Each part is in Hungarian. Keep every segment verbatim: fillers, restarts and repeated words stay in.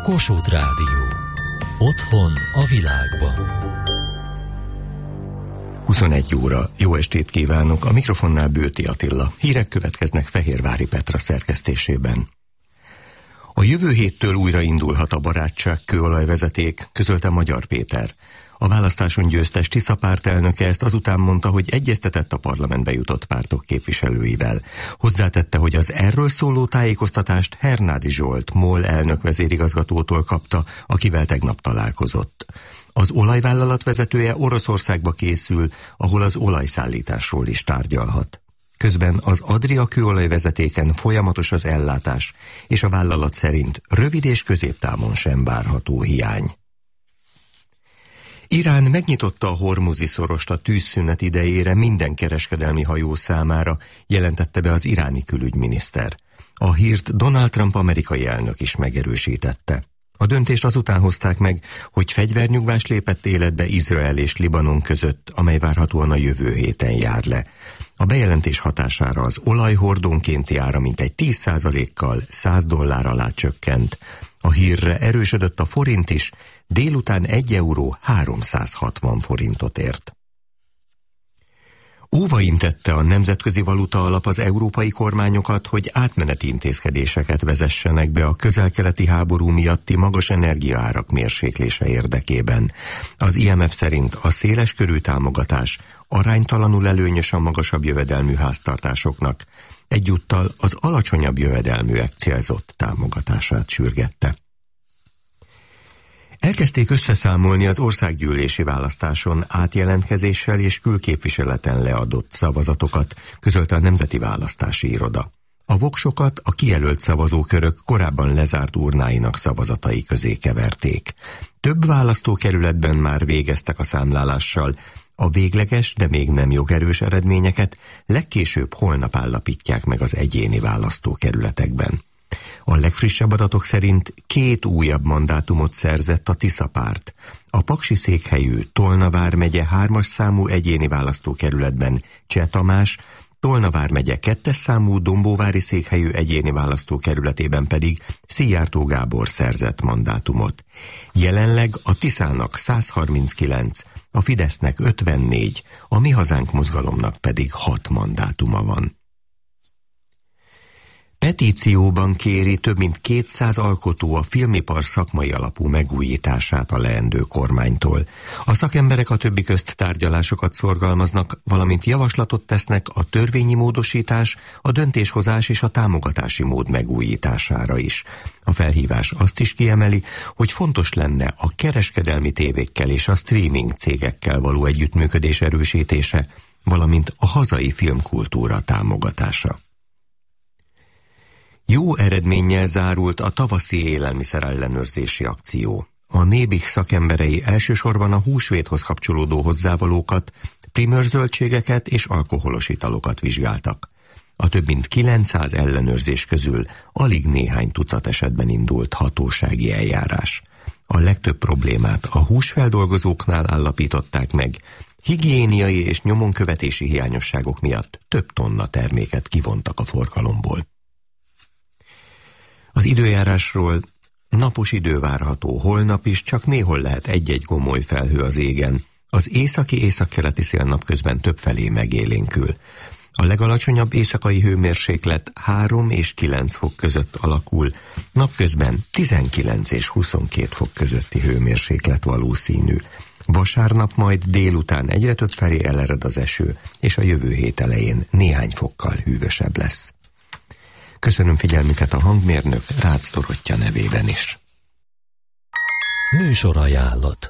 Kossuth Rádió. Otthon a világban. huszonegy óra. Jó estét kívánok! A mikrofonnál Bőti Attila. Hírek következnek Fehérvári Petra szerkesztésében. A jövő héttől újra indulhat a barátság kőolajvezeték, közölte Magyar Péter. A választáson győztes Tisza párt elnöke ezt azután mondta, hogy egyeztetett a parlamentbe jutott pártok képviselőivel. Hozzátette, hogy az erről szóló tájékoztatást Hernádi Zsolt, MOL elnök vezérigazgatótól kapta, akivel tegnap találkozott. Az olajvállalat vezetője Oroszországba készül, ahol az olajszállításról is tárgyalhat. Közben az Adria kőolajvezetéken folyamatos az ellátás, és a vállalat szerint rövid és középtávon sem várható hiány. Irán megnyitotta a Hormuzi szorost a tűzszünet idejére minden kereskedelmi hajó számára, jelentette be az iráni külügyminiszter. A hírt Donald Trump amerikai elnök is megerősítette. A döntést azután hozták meg, hogy fegyvernyugvás lépett életbe Izrael és Libanon között, amely várhatóan a jövő héten jár le. A bejelentés hatására az olajhordónkénti ára mintegy tíz százalékkal száz dollár alá csökkent. A hírre erősödött a forint is, délután egy euró háromszázhatvan forintot ért. Óvaintette a Nemzetközi Valuta Alap az európai kormányokat, hogy átmeneti intézkedéseket vezessenek be a közel-keleti háború miatti magas energiaárak mérséklése érdekében. Az I M F szerint a széleskörű támogatás aránytalanul előnyös a magasabb jövedelmű háztartásoknak, egyúttal az alacsonyabb jövedelműek célzott támogatását sürgette. Elkezdték összeszámolni az országgyűlési választáson átjelentkezéssel és külképviseleten leadott szavazatokat, közölte a Nemzeti Választási Iroda. A voksokat a kijelölt szavazókörök korábban lezárt urnáinak szavazatai közé keverték. Több választókerületben már végeztek a számlálással, a végleges, de még nem jogerős eredményeket legkésőbb holnap állapítják meg az egyéni választókerületekben. A legfrissebb adatok szerint két újabb mandátumot szerzett a Tisza párt. A paksi székhelyű Tolna vármegye hármas számú egyéni választókerületben Cseh Tamás, Tolna vármegye kettes számú Dombóvári székhelyű egyéni választókerületében pedig Szijjártó Gábor szerzett mandátumot. Jelenleg a Tiszának száz harminckilenc, a Fidesznek ötvennégy, a Mi Hazánk mozgalomnak pedig hat mandátuma van. Petícióban kéri több mint kétszáz alkotó a filmipar szakmai alapú megújítását a leendő kormánytól. A szakemberek a többi közt tárgyalásokat szorgalmaznak, valamint javaslatot tesznek a törvényi módosítás, a döntéshozás és a támogatási mód megújítására is. A felhívás azt is kiemeli, hogy fontos lenne a kereskedelmi tévékkel és a streaming cégekkel való együttműködés erősítése, valamint a hazai filmkultúra támogatása. Jó eredménnyel zárult a tavaszi élelmiszerellenőrzési akció. A Nébih szakemberei elsősorban a húsvéthoz kapcsolódó hozzávalókat, primőrzöldségeket és alkoholos italokat vizsgáltak. A több mint kilencszáz ellenőrzés közül alig néhány tucat esetben indult hatósági eljárás. A legtöbb problémát a húsfeldolgozóknál állapították meg, higiéniai és nyomonkövetési hiányosságok miatt több tonna terméket kivontak a forgalomból. Az időjárásról: napos idő várható, holnap is, csak néhol lehet egy-egy gomoly felhő az égen. Az északi északkeleti szél napközben többfelé megélénkül. A legalacsonyabb éjszakai hőmérséklet három és kilenc fok között alakul, napközben tizenkilenc és huszonkét fok közötti hőmérséklet valószínű. Vasárnap majd délután egyre több felé elered az eső, és a jövő hét elején néhány fokkal hűvösebb lesz. Köszönöm figyelmüket a hangmérnök Rácz Dorottya nevében is. Műsorajánlat.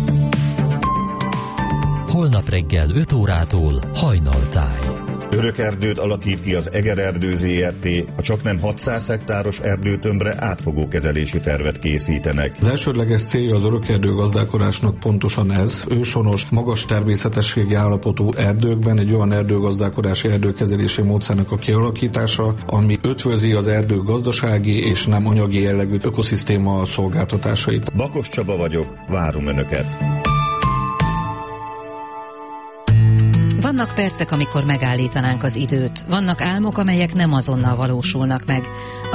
Holnap reggel öt órától Hajnaltáj. Örökerdőt alakít ki az Egererdő zé er té, a csaknem hatszáz hektáros erdőtömbre átfogó kezelési tervet készítenek. Az elsődleges célja az örökerdő gazdálkodásnak pontosan ez: őshonos, magas természetességi állapotú erdőkben egy olyan erdőgazdálkodási, erdőkezelési módszernek a kialakítása, ami ötvözi az erdő gazdasági és nem anyagi jellegű ökoszisztéma szolgáltatásait. Bakos Csaba vagyok, várom Önöket! Vannak percek, amikor megállítanánk az időt, vannak álmok, amelyek nem azonnal valósulnak meg.